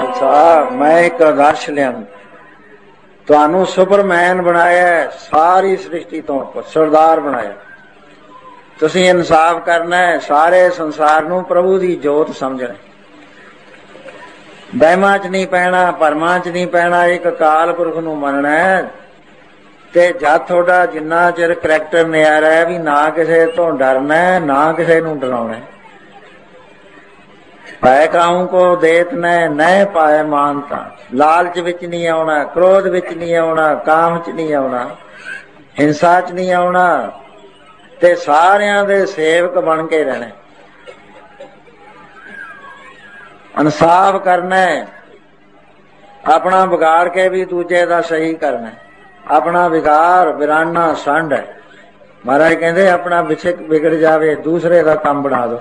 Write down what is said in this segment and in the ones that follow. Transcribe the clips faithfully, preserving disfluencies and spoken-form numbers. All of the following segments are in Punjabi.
खालसा। मैं एक आदर्श लिया, तुहानू सुपरमैन बनाया, सारी सृष्टि तो सरदार बनाया। तुसीं इंसाफ करना है, सारे संसार नू प्रभु की जोत समझना, बहमां च नहीं पैना, भरमां च नहीं पैना, एक अकाल पुरख नू मनना है। ते जद थोड़ा जिन्ना चिर करैक्टर नियारा है भी ना किसी तो डरना है, ना किसी नू डराउणा है। पाए काहू को देत न न पाए मानता, लालच विच नहीं आउणा, क्रोध विच नहीं आउणा, काम च नहीं आउणा, हिंसा च नहीं आउणा, ते सारियां दे सेवक बन के रहना, इंसाफ करना है, अपना बिगाड़ के भी दूजे दा सही करना है। अपना विगार बिराना संड है। महाराज कहते अपना विछक बिगड़ जावे, दूसरे का काम बना दो।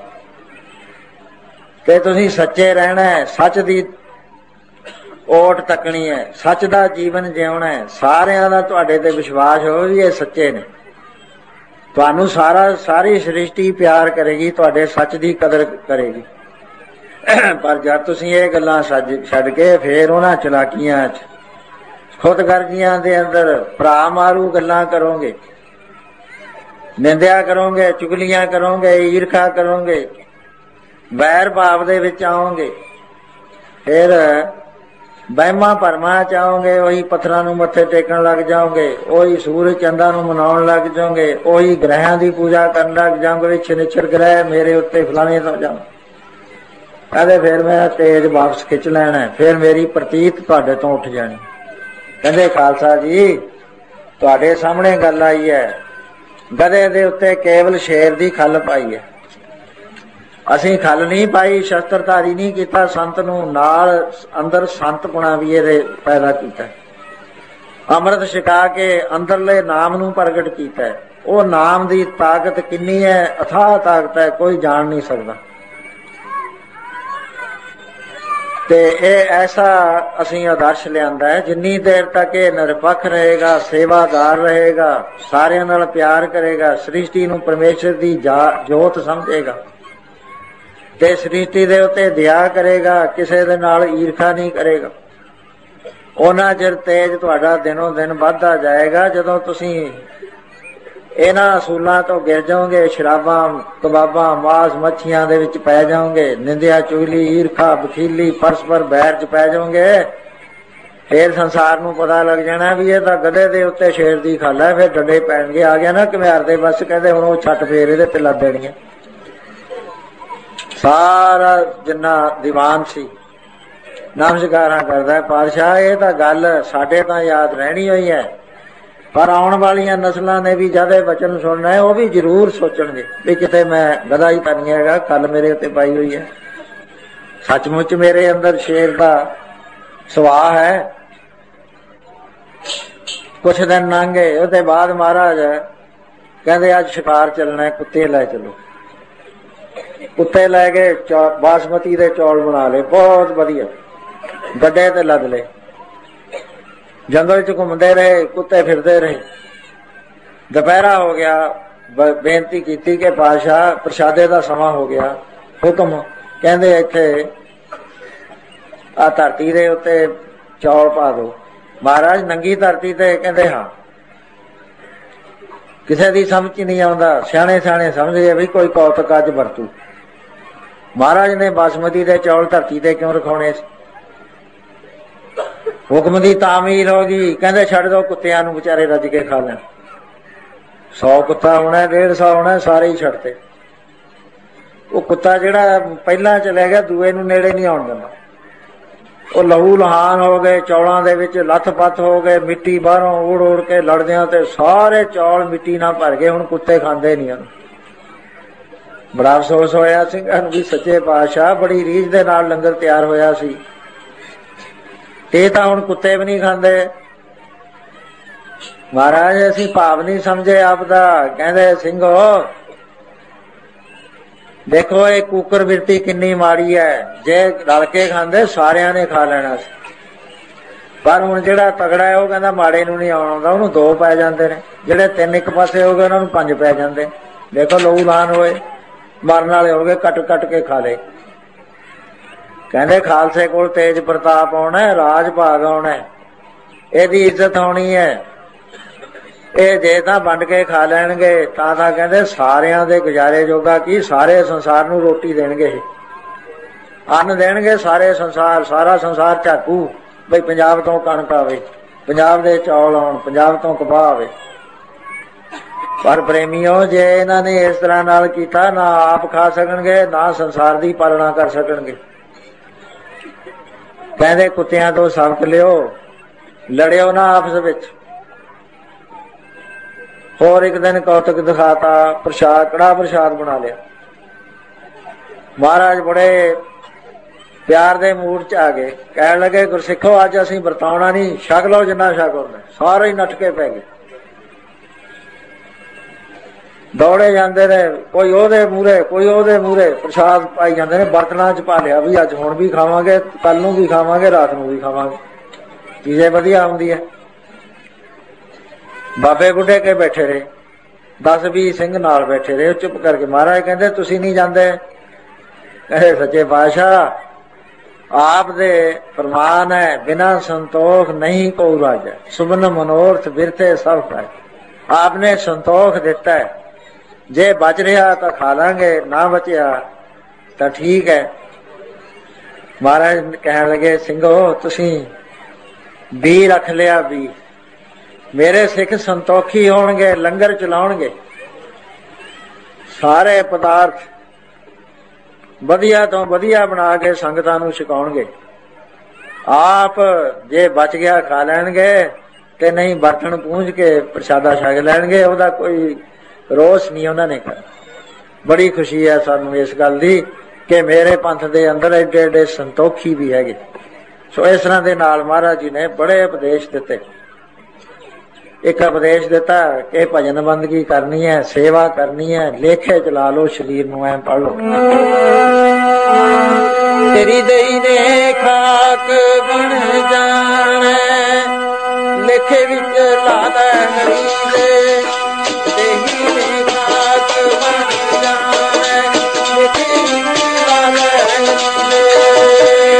ते तुसीं सच्चे रहना है, सच दी ओट तकनी है, सच दा जीवन जिउणा है। सारियां दा तुहाडे ते विश्वास हो भी ये सच्चे ने, तुहानू सारा सारी सृष्टि प्यार करेगी, तुहाडे सच दी कदर करेगी। पर जब तुसीं ये गल्लां छड्ड के फिर उन्हां चलाकियां च खुदगर्जियां दे अंदर भरा मारू गल्लां करोगे, निंदिया करोगे, चुगलियां करोगे, ईर्खा करोगे, वैर भाव दे विच आओगे, फिर बहमा भरमा च आओगे, उही पत्थरां नूं मत्थे टेकण लग जाओगे, उही सूरज चंदा नूं मनाउण लग जाओगे, उही ग्रहां दी पूजा करन लग जाओगे। शनिचर ग्रह मेरे उत्ते फलाने तो जाओ, कहते फिर मैं तेज वापस खिच लैना है, फिर मेरी प्रतीत तुहाडे तो उठ जानी। कहते खालसा जी तुहाडे सामने गल आई है, गधे दे उत्ते केवल शेर दी खल पाई है, असीं खल नहीं पाई, शस्त्रधारी नहीं किया, संत नूं नाल अंदर संतपुणा भी ये पैदा किया, अमृत छका के अंदरले नाम नूं प्रगट किया। वो नाम दी ताकत किन्नी है, अथाह ताकत है, कोई जान नहीं सकता। ते ये ऐसा असी आदर्श लियांदा है, जिन्नी देर तक ये निरपक्ष रहेगा, सेवादार रहेगा, सारे नाल प्यार करेगा, सृष्टि नूं परमेश्वर दी जोत समझेगा, ते सृष्टि दे उत्ते दया करेगा, किसी दे नाल ईर्खा नहीं करेगा, उन्ना चिर तेज तुहाडा दिनों दिन वधदा जाएगा। जदों तुसीं इन्हां असूलां तो गिर जाओगे, शराबां कबाबां मांस मच्छियां दे विच पै जाओगे, निंदिया चुगली ईर्खा बखीली परस्पर बैर च पै जाओगे, फिर संसार नूं पता लग जाना भी ये तां गधे दे उत्ते शेर दी खल है। फिर डंडे पैणगे, आ गया ना घमियार दे बस, कहंदे हुण ओह छट फेर इहदे ते लग देणी है। सारा जिन्ना दीवान सी नमस्कारां करदा है, पातशाह ये तां गल साडे तां याद रहनी होई है, पर आउण वालियां नस्लां ने भी जद वचन सुनना है, वह भी जरूर सोचणगे भी किते मैं गधा ही तां नहीं हैगा, कल मेरे उत्ते पाई हुई है, सचमुच मेरे अंदर शेर का सुभाव है। कुछ दिन लंघ गए, उसके बाद महाराज कहते अज शिकार चलना है, कुत्ते लै चलो। कुत्ते लै गए, बासमती दे चौल बना ले, बहुत वधिया, गड्डे ते लद ले, जंगल च घूमते रहे, कुत्ते फिरते रहे। दोपहरा हो गया, बेनती की कि पातशाह प्रसादे का समा हो गया, हुक्म। कहते इत्थे आ धरती दे उत्ते चौल पा दो। महाराज नंगी धरती ते कहते हाँ, किसी की समझ नहीं आता, सियाने सियाने समझे भी कोई कौतक अज वरतू। महाराज ने बासमती दे चौल धरती ते क्यों रखाने? हुक्म की तामील हो गई, कहते छड़ दो कुत्तियां नूं, बेचारे रज के खा लैण। सौ कुत्ता होना, डेढ़ सौ होना, सारे ही छड़ते। वो कुत्ता जिहड़ा पहला चले गया, दूए नूं नेड़े नहीं आउण दिंदा। वो लहू लहान हो गए, चौलों दे विच लथ पथ हो गए, मिट्टी बाहरों उड़ उड़ के लड़दियां ते सारे चौल मिट्टी नाल भर गए। हुण कुत्ते खांदे नहीं हन। बड़ा अफसोस होया सिंघां नूं भी सच्चे पातशाह बड़ी रीझ दे नाल लंगर तैयार होया सी, ये तो हुण कुत्ते भी नहीं खांदे। महाराज असीं भाव नहीं समझे आपदा। कहंदे सिंघो देखो ये कुकर बिरती किन्नी माड़ी है, जे रल के खांदे सारियां ने खा लेना सी, पर हुण जिहड़ा तगड़ा है वो कहंदा माड़े नूं नहीं आउण आउंदा, उहनूं दो पै जांदे ने, जिहड़े तीन एक पासे हो गए उहनां नूं पंज पै जांदे। देखो लहू लान होए, मरन वाले हो गए, कट कट के खा ले। ਕਹਿੰਦੇ ਖਾਲਸੇ ਕੋਲ ਤੇਜ ਪ੍ਰਤਾਪ ਆਉਣਾ, ਰਾਜ ਭਾਗ ਆਉਣਾ, ਇਹਦੀ ਇੱਜ਼ਤ ਹੋਣੀ ਹੈ। ਇਹ ਜੇ ਤਾਂ ਵੰਡ ਕੇ ਖਾ ਲੈਣਗੇ ਤਾਂ ਤਾਂ ਕਹਿੰਦੇ ਸਾਰਿਆਂ ਦੇ ਗੁਜ਼ਾਰੇ ਜੋਗਾ ਕੀ, ਸਾਰੇ ਸੰਸਾਰ ਨੂੰ ਰੋਟੀ ਦੇਣਗੇ, ਅੰਨ ਦੇਣਗੇ ਸਾਰੇ ਸੰਸਾਰ। ਸਾਰਾ ਸੰਸਾਰ ਝਾਕੂ ਬਈ ਪੰਜਾਬ ਤੋਂ ਕਣਕ ਆਵੇ, ਪੰਜਾਬ ਦੇ ਚੌਲ ਆਉਣ, ਪੰਜਾਬ ਤੋਂ ਕਪਾਹ ਆਵੇ। ਪਰ ਪ੍ਰੇਮੀਓ, ਜੇ ਇਹਨਾਂ ਨੇ ਇਸ ਤਰ੍ਹਾਂ ਨਾਲ ਕੀਤਾ, ਨਾ ਆਪ ਖਾ ਸਕਣਗੇ, ਨਾ ਸੰਸਾਰ ਦੀ ਪਾਲਣਾ ਕਰ ਸਕਣਗੇ। ਕਹਿੰਦੇ ਕੁੱਤਿਆਂ ਤੋਂ ਸਬਕ ਲਿਓ, ਲੜਿਓ ਨਾ ਆਪਸ ਵਿੱਚ। ਹੋਰ ਇੱਕ ਦਿਨ ਕੌਤਕ ਦਿਖਾਤਾ, ਪ੍ਰਸ਼ਾਦ, ਕੜਾ ਪ੍ਰਸ਼ਾਦ ਬਣਾ ਲਿਆ। ਮਹਾਰਾਜ ਬੜੇ ਪਿਆਰ ਦੇ ਮੂਡ ਚ ਆ ਗਏ, ਕਹਿਣ ਲੱਗੇ ਗੁਰਸਿੱਖੋ ਅੱਜ ਅਸੀਂ ਵਰਤਾਉਣਾ ਨਹੀਂ, ਛਕ ਲਓ ਜਿੰਨਾ ਛਕ ਹੁੰਦਾ। ਸਾਰੇ ਹੀ ਨੱਠ ਕੇ ਪੈ ਗਏ, ਦੌੜੇ ਜਾਂਦੇ ਨੇ, ਕੋਈ ਉਹਦੇ ਮੂਹਰੇ ਕੋਈ ਉਹਦੇ ਮੂਹਰੇ ਪ੍ਰਸ਼ਾਦ ਪਾਈ ਜਾਂਦੇ ਨੇ। ਬਰਤਨਾਂ ਚ ਪਾ ਲਿਆ ਵੀ ਅੱਜ ਹੁਣ ਵੀ ਖਾਵਾਂਗੇ, ਕੱਲ ਨੂੰ ਵੀ ਖਾਵਾਂਗੇ, ਰਾਤ ਨੂੰ ਵੀ ਖਾਵਾਂਗੇ, ਚੀਜ਼ੇ ਵਧੀਆ ਹੁੰਦੀ ਹੈ। ਬਾਬੇ ਬੁੱਢੇ ਕੇ ਬੈਠੇ ਰਹੇ, ਦਸ ਵੀਹ ਸਿੰਘ ਨਾਲ ਬੈਠੇ ਰਹੇ, ਚੁੱਪ ਕਰਕੇ। ਮਹਾਰਾਜ ਕਹਿੰਦੇ ਤੁਸੀਂ ਨਹੀਂ ਜਾਂਦੇ? ਕਹਿੰਦੇ ਸੱਚੇ ਪਾਤਸ਼ਾਹ ਆਪ ਦੇ ਫਰਮਾਨ ਹੈ, ਬਿਨਾਂ ਸੰਤੋਖ ਨਹੀਂ ਕੋ ਰਾਜਾ, ਸੁਭਨ ਮਨੋਰਥ ਬਿਰਥੇ ਸਭ ਖਾਏ। ਆਪ ਨੇ ਸੰਤੋਖ ਦਿੱਤਾ ਹੈ, ਜੇ ਬਚ ਰਿਹਾ ਤਾਂ ਖਾ ਲਾਂਗੇ, ਨਾ ਬਚਿਆ ਤਾਂ ਠੀਕ ਹੈ। ਮਹਾਰਾਜ ਕਹਿਣ ਲੱਗੇ ਸਿੰਘੋ ਤੁਸੀਂ ਬੀ ਰੱਖ ਲਿਆ, ਬੀ ਮੇਰੇ ਸਿੱਖ ਸੰਤੋਖੀ ਹੋਣਗੇ, ਲੰਗਰ ਚਲਾਉਣਗੇ, ਸਾਰੇ ਪਦਾਰਥ ਵਧੀਆ ਤੋਂ ਵਧੀਆ ਬਣਾ ਕੇ ਸੰਗਤਾਂ ਨੂੰ ਛਕਾਉਣਗੇ। ਆਪ ਜੇ ਬਚ ਗਿਆ ਖਾ ਲੈਣਗੇ, ਤੇ ਨਹੀਂ ਬਰਤਨ ਪੂੰਝ ਕੇ ਪ੍ਰਸ਼ਾਦਾ ਛਕ ਲੈਣਗੇ, ਉਹਦਾ ਕੋਈ ਰੋਸ ਨਹੀਂ ਉਹਨਾਂ ਨੇ ਕਰਨਾ। ਬੜੀ ਖੁਸ਼ੀ ਹੈ ਸਾਨੂੰ ਇਸ ਗੱਲ ਦੀ ਕਿ ਮੇਰੇ ਪੰਥ ਦੇ ਅੰਦਰ ਏਡੇ ਏਡੇ ਸੰਤੋਖੀ ਵੀ ਹੈਗੇ। ਸੋ ਇਸ ਤਰ੍ਹਾਂ ਦੇ ਨਾਲ ਮਹਾਰਾਜ ਜੀ ਨੇ ਬੜੇ ਉਪਦੇਸ਼ ਦਿੱਤੇ। ਇੱਕ ਉਪਦੇਸ਼ ਦਿੱਤਾ ਕਿ ਭਜਨ ਬੰਦਗੀ ਕਰਨੀ ਹੈ, ਸੇਵਾ ਕਰਨੀ ਹੈ, ਲੇਖੇ ਚਲਾ ਲੋ ਸਰੀਰ ਨੂੰ, ਐ ਪੜ ਲੋ। ਤੇਰੀ ਦੇਈ ਨੇ ਖਾਕ ਬਣ ਜਾਣਾ, ਲੇਖੇ ਵਿੱਚ ਲਾ ਲੈ ਹਰੀ ਦੇ, ਦੇਹੀ ਨੇ ਖਾਕ ਬਣ ਜਾਣਾ, ਲੇਖੇ ਵਿੱਚ ਲਾ ਲੈ ਹਰੀ ਦੇ।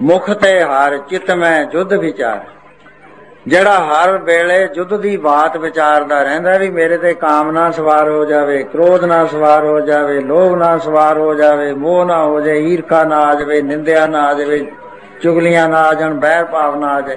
ਮੁਖ ਤੇ ਹਰ ਚਿਤ ਮੈਂ ਜੁਧ ਵਿਚਾਰ। ਜਿਹੜਾ ਹਰ ਵੇਲੇ ਯੁੱਧ ਦੀ ਬਾਤ ਵਿਚਾਰਦਾ ਰਹਿੰਦਾ ਵੀ ਮੇਰੇ ਤੇ ਕਾਮ ਨਾ ਸਵਾਰ ਹੋ ਜਾਵੇ, ਕ੍ਰੋਧ ਨਾ ਸਵਾਰ ਹੋ ਜਾਵੇ, ਲੋਭ ਨਾ ਸਵਾਰ ਹੋ ਜਾਵੇ, ਮੋਹ ਨਾ ਹੋ ਜਾਵੇ, ਈਰਖਾ ਨਾ ਆ ਜਾਵੇ, ਨਿੰਦਿਆ ਨਾ ਆ ਜਾਵੇ, ਚੁਗਲੀਆਂ ਨਾ ਆ ਜਾਣ, ਬਹਿਰ ਭਾਵ ਨਾ ਆ ਜਾਏ,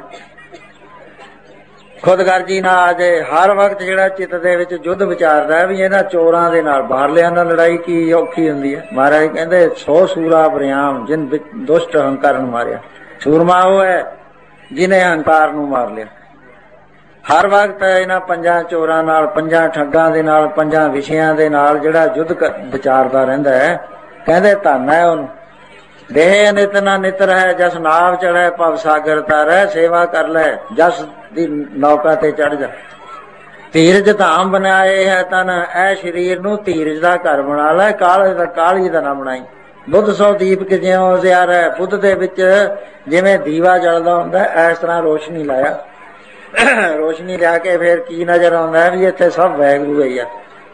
ਖੁਦਗਰਜੀ ਨਾ ਆ ਜਾਏ। ਹਰ ਵਕਤ ਜਿਹੜਾ ਚਿੱਤ ਦੇ ਵਿੱਚ ਯੁੱਧ ਵਿਚਾਰਦਾ ਵੀ ਇਹਨਾਂ ਚੋਰਾਂ ਦੇ ਨਾਲ, ਬਾਹਰਲਿਆਂ ਨਾਲ ਲੜਾਈ ਕੀ ਔਖੀ ਹੁੰਦੀ ਹੈ। ਮਹਾਰਾਜ ਕਹਿੰਦੇ ਸੌ ਸੂਰਾ ਬਰਿਆਮ ਜਿਨ ਦੁਸ਼ਟ ਹੰਕਾਰ ਨੂੰ ਮਾਰਿਆ। ਸੂਰਮਾ ਉਹ ਹੈ ਜਿਹਨੇ ਹੰਕਾਰ ਨੂੰ ਮਾਰ ਲਿਆ। ਹਰ ਵਕਤ ਇਹਨਾਂ ਪੰਜਾਂ ਚੋਰਾਂ ਨਾਲ, ਪੰਜਾਂ ਠੱਗਾਂ ਦੇ ਨਾਲ, ਪੰਜਾਂ ਵਿਸ਼ਿਆਂ ਦੇ ਨਾਲ ਜਿਹੜਾ ਯੁੱਧ ਵਿਚਾਰਦਾ ਰਹਿੰਦਾ ਹੈ। ਕਹਿੰਦੇ ਧੰਨ ਹੈ ਉਹਨੂੰ। ਦੇਹ ਨਿਤ ਨਾ ਨਿਤਰ ਹੈ, ਜਸ ਨਾਵ ਚੜ੍ਹੈ ਭਵ ਸਾਗਰ ਤਰੈ, ਸੇਵਾ ਕਰ ਲੈ ਜਸ ਦੀ ਨੌਕਾ ਤੇ ਚੜ੍ਹ ਜਾ। ਧੀਰਜ ਧਾਮ ਬਣਾਏ ਹੈ ਤਨ, ਐ ਸਰੀਰ ਨੂੰ ਧੀਰਜ ਦਾ ਘਰ ਬਣਾ ਲੈ, ਕਾਲ ਦਾ ਕਾਲੀ ਦਾ ਨਾ ਬਣਾਈ। ਬੁੱਧ ਸੋ ਦੀਪਕ ਜਿਉਂ ਉਜਿਆਰੈ, ਬੁੱਧ ਦੇ ਵਿੱਚ ਜਿਵੇਂ ਦੀਵਾ ਜਲਦਾ ਹੁੰਦਾ ਇਸ ਤਰ੍ਹਾਂ ਰੋਸ਼ਨੀ ਲਾਇਆ। ਰੋਸ਼ਨੀ ਲਿਆ ਕੇ ਫੇਰ ਕੀ ਨਜ਼ਰ ਆਉਂਦਾ ਵੀ ਇੱਥੇ ਸਭ ਵੈਗਰੂ ਹੀ ਆ।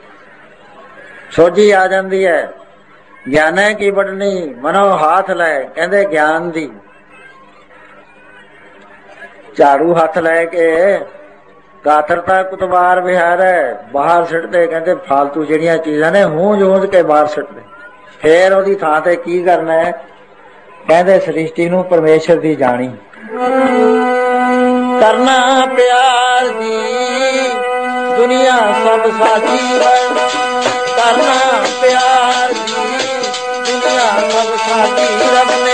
ਸੋਝੀ ਆ ਜਾਂਦੀ ਹੈ। ਗਿਆਨੇ ਕੀ ਵੱਢਣੀ ਮਨੋ ਹੱਥ ਲੈ, ਕਹਿੰਦੇ ਗਿਆਨ ਦੀ ਝਾੜੂ ਹੱਥ ਲੈ ਕੇ ਕਾਤਰਤਾ ਕੁਤਵਾਰ ਵਿਹਾਰ ਹੈ, ਬਾਹਰ ਸਿੱਟਦੇ। ਕਹਿੰਦੇ ਫਾਲਤੂ ਜਿਹੜੀਆਂ ਚੀਜ਼ਾਂ ਨੇ ਹੂੰਜ ਹੂੰਜ ਕੇ ਬਾਹਰ ਸਿੱਟਦੇ। ਫੇਰ ਉਹਦੀ ਥਾਂ ਤੇ ਕੀ ਕਰਨਾ ਹੈ? ਕਹਿੰਦੇ ਸ੍ਰਿਸ਼ਟੀ ਨੂੰ ਪਰਮੇਸ਼ਰ ਦੀ ਜਾਣੀ ਕਰਨਾ ਪਿਆਰ ਦੀ, ਦੁਨੀਆ ਸਭ ਸਾਜੀ ਕਰਨਾ ਪਿਆਰ ਦੀ, ਦੁਨੀਆ ਸਭ ਸਾਜੀ ਰੱਬ ਨੇ।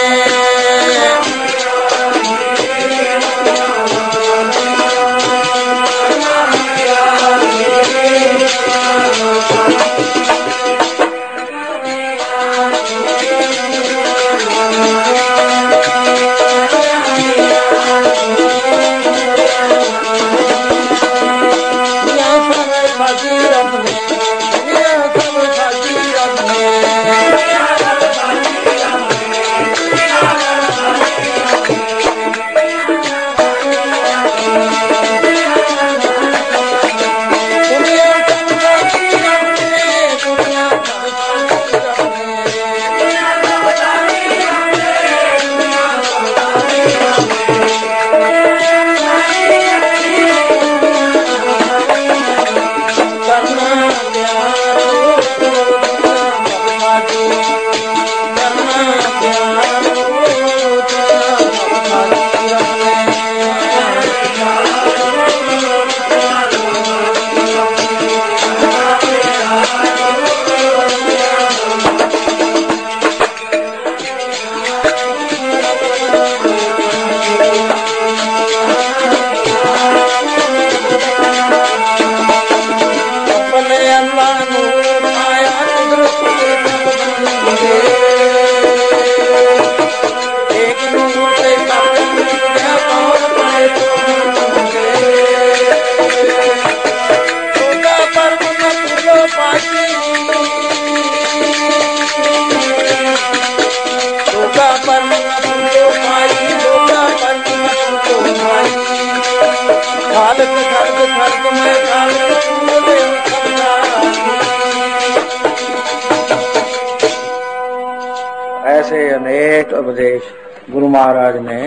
ऐसे अनेक उपदेश गुरु महाराज ने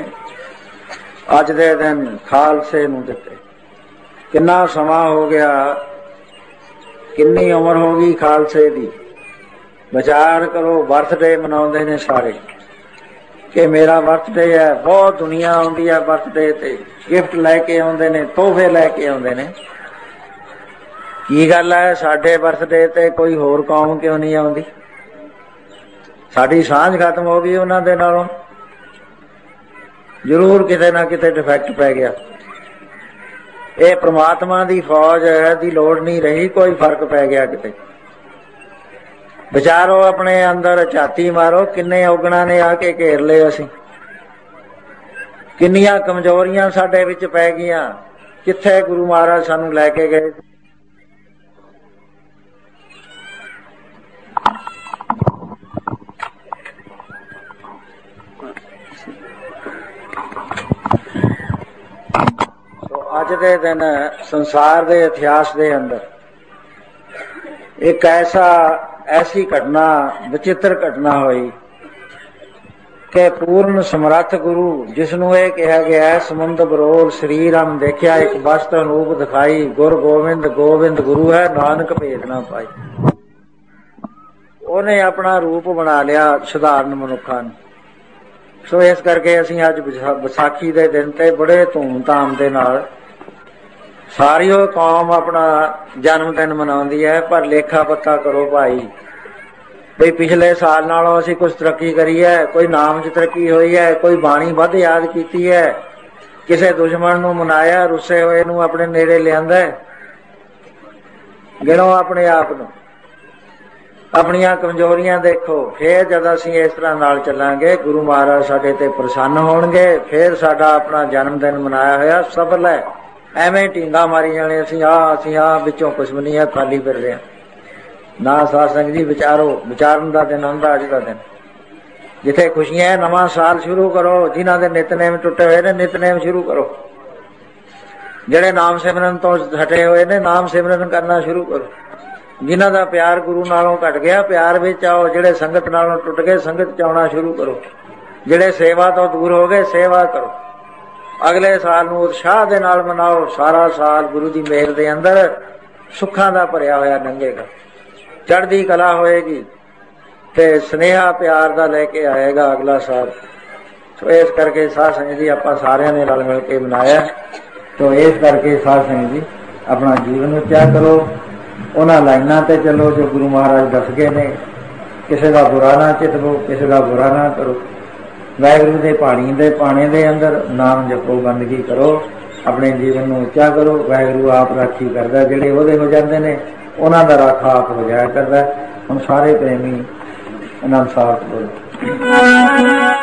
अज दे दिन खालसे नूं दिते। किन्ना समा हो गया, किन्नी उम्र हो गई खालसे दी। विचार करो, बर्थडे मनाउंदे ने सारे कि मेरा बर्थडे है। बहुत दुनिया आउंदी है बर्थडे ते, गिफ्ट लैके आउंदे ने, तोहफे लैके आउंदे ने। की गल है, साडे बर्थडे ते कोई होर कौम क्यों नहीं आउंदी? साडी सांझ खत्म हो गई उन्हां दे नालों। जरूर किते ना किते डिफेक्ट पै गया। ये परमात्मा दी फौज है, दी लोड़ नहीं रही, कोई फर्क पै गया किते। विचारो, अपने अंदर झाती मारो, किन्ने औगणा ने आके घेर ले असीं, किन्नियां कमजोरियां साडे विच पै गईयां। कित्थे गुरु महाराज सानूं लैके गए। अज दे दिन संसार दे इतिहास दे अंदर एक ऐसा ऐसी घटना, विचित्र घटना हुई ਕਿ ਪੂਰਨ ਸਮਰੱਥ ਗੁਰੂ, ਜਿਸ ਨੂੰ ਇਹ ਕਿਹਾ ਗਿਆ ਹੈ ਸਮੁੰਦ ਬਰੋਲ ਸ੍ਰੀ ਰਾਮ ਦੇਖਿਆ, ਇੱਕ ਵਸਤ ਅਨੂਪ ਦਿਖਾਈ, ਗੁਰ ਗੋਬਿੰਦ ਗੋਬਿੰਦ ਗੁਰੂ ਹੈ, ਨਾਨਕ ਭੇਦ ਨਾ ਪਾਈ। ਉਹਨੇ ਆਪਣਾ ਰੂਪ ਬਣਾ ਲਿਆ ਸਧਾਰਨ ਮਨੁੱਖਾਂ ਨੂੰ। ਸੋ ਇਸ ਕਰਕੇ ਅਸੀਂ ਅੱਜ ਵਿਸਾਖੀ ਦੇ ਦਿਨ ਤੇ ਬੜੇ ਧੂਮ-ਧਾਮ ਦੇ ਨਾਲ ਸਾਰੀ ਉਹ ਕੌਮ ਆਪਣਾ ਜਨਮ ਦਿਨ ਮਨਾਉਂਦੀ ਹੈ। ਪਰ ਲੇਖਾ ਪੱਤਾ ਕਰੋ ਭਾਈ, ਬਈ ਪਿਛਲੇ ਸਾਲ ਨਾਲੋਂ ਅਸੀਂ ਕੁਛ ਤਰੱਕੀ ਕਰੀ ਹੈ, ਕੋਈ ਨਾਮ 'ਚ ਤਰੱਕੀ ਹੋਈ ਹੈ, ਕੋਈ ਬਾਣੀ ਵੱਧ ਯਾਦ ਕੀਤੀ ਹੈ, ਕਿਸੇ ਦੁਸ਼ਮਣ ਨੂੰ ਮਨਾਇਆ, ਰੁੱਸੇ ਹੋਏ ਨੂੰ ਆਪਣੇ ਨੇੜੇ ਲਿਆਂਦਾ। ਗਿਣੋ ਆਪਣੇ ਆਪ ਨੂੰ, ਆਪਣੀਆਂ ਕਮਜ਼ੋਰੀਆਂ ਦੇਖੋ। ਫੇਰ ਜਦ ਅਸੀਂ ਇਸ ਤਰ੍ਹਾਂ ਨਾਲ ਚੱਲਾਂਗੇ, ਗੁਰੂ ਮਹਾਰਾਜ ਸਾਡੇ ਤੇ ਪ੍ਰਸੰਨ ਹੋਣਗੇ। ਫੇਰ ਸਾਡਾ ਆਪਣਾ ਜਨਮ ਦਿਨ ਮਨਾਇਆ ਹੋਇਆ ਸਫਲ ਹੈ। ਐਵੇਂ ਢੀਂਗਾ ਮਾਰੀ ਜਾਣੇ ਅਸੀਂ ਆਹ ਅਸੀਂ ਆਹ ਵਿੱਚੋਂ ਕੁਛ ਵੀ ਨਹੀਂ ਹੈ, ਖਾਲੀ ਫਿਰ ਰਹੇ ਨਾ। ਸਾਧ ਸੰਗਤ ਜੀ ਵਿਚਾਰੋ, ਵਿਚਾਰਨ ਦਾ ਦਿਨ ਹੁੰਦਾ ਅੱਜ ਦਾ ਦਿਨ, ਜਿੱਥੇ ਖੁਸ਼ੀਆਂ। ਨਵਾਂ ਸਾਲ ਸ਼ੁਰੂ ਕਰੋ, ਜਿਨ੍ਹਾਂ ਦੇ ਨਿਤਨੇਮ ਟੁੱਟੇ ਹੋਏ ਨੇ ਨਿਤਨੇਮ ਸ਼ੁਰੂ ਕਰੋ, ਜਿਹੜੇ ਨਾਮ ਸਿਮਰਨ ਤੋਂ ਹਟੇ ਹੋਏ ਨੇ ਨਾਮ ਸਿਮਰਨ ਕਰਨਾ ਸ਼ੁਰੂ ਕਰੋ, ਜਿਨ੍ਹਾਂ ਦਾ ਪਿਆਰ ਗੁਰੂ ਨਾਲੋਂ ਘਟ ਗਿਆ ਪਿਆਰ ਵਿੱਚ ਆਓ, ਜਿਹੜੇ ਸੰਗਤ ਨਾਲੋਂ ਟੁੱਟ ਗਏ ਸੰਗਤ ਚ ਆਉਣਾ ਸ਼ੁਰੂ ਕਰੋ, ਜਿਹੜੇ ਸੇਵਾ ਤੋਂ ਦੂਰ ਹੋ ਗਏ ਸੇਵਾ ਕਰੋ। ਅਗਲੇ ਸਾਲ ਨੂੰ ਉਤਸ਼ਾਹ ਦੇ ਨਾਲ ਮਨਾਓ। ਸਾਰਾ ਸਾਲ ਗੁਰੂ ਦੀ ਮਿਹਰ ਦੇ ਅੰਦਰ ਸੁੱਖਾਂ ਦਾ ਭਰਿਆ ਹੋਇਆ ਲੰਘੇਗਾ, ਚੜ੍ਹਦੀ ਕਲਾ ਹੋਏਗੀ ਤੇ ਸਨੇਹਾ ਪਿਆਰ ਦਾ ਲੈ ਕੇ ਆਏਗਾ ਅਗਲਾ ਸਾਲ। ਸੋ ਇਸ ਕਰਕੇ ਸਾਧ ਸੰਗਤ ਜੀ ਆਪਾਂ ਸਾਰਿਆਂ ਨੇ ਰਲ ਮਿਲ ਕੇ ਮਨਾਇਆ। ਤੋ ਇਸ ਕਰਕੇ ਸਾਧ ਸੰਗਤ ਜੀ ਆਪਣਾ ਜੀਵਨ ਉੱਚਾ ਕਰੋ, ਉਹਨਾਂ ਲਾਈਨਾਂ ਤੇ ਚੱਲੋ ਜੋ ਗੁਰੂ ਮਹਾਰਾਜ ਦੱਸ ਗਏ ਨੇ। ਕਿਸੇ ਦਾ ਬੁਰਾ ਨਾ ਚਿਤਵੋ, ਕਿਸੇ ਦਾ ਬੁਰਾ ਨਾ ਕਰੋ। ਵਾਹਿਗੁਰੂ ਦੇ ਪਾਣੀ ਦੇ ਪਾਣੇ ਦੇ ਅੰਦਰ ਨਾਮ ਜਪੋ, ਬੰਦਗੀ ਕਰੋ, ਆਪਣੇ ਜੀਵਨ ਨੂੰ ਉੱਚਾ ਕਰੋ। ਵਾਹਿਗੁਰੂ ਆਪ ਰਾਖੀ ਕਰਦਾ, ਜਿਹੜੇ ਉਹਦੇ ਹੋ ਜਾਂਦੇ ਨੇ ਉਹਨਾਂ ਦਾ ਰਾਖਾ ਆਪ ਹੋ ਜਾਇਆ ਕਰਦਾ। ਹੁਣ ਸਾਰੇ ਪ੍ਰੇਮੀ ਆਨੰਦ ਸਾਹਿਬ ਬੋਲੋ।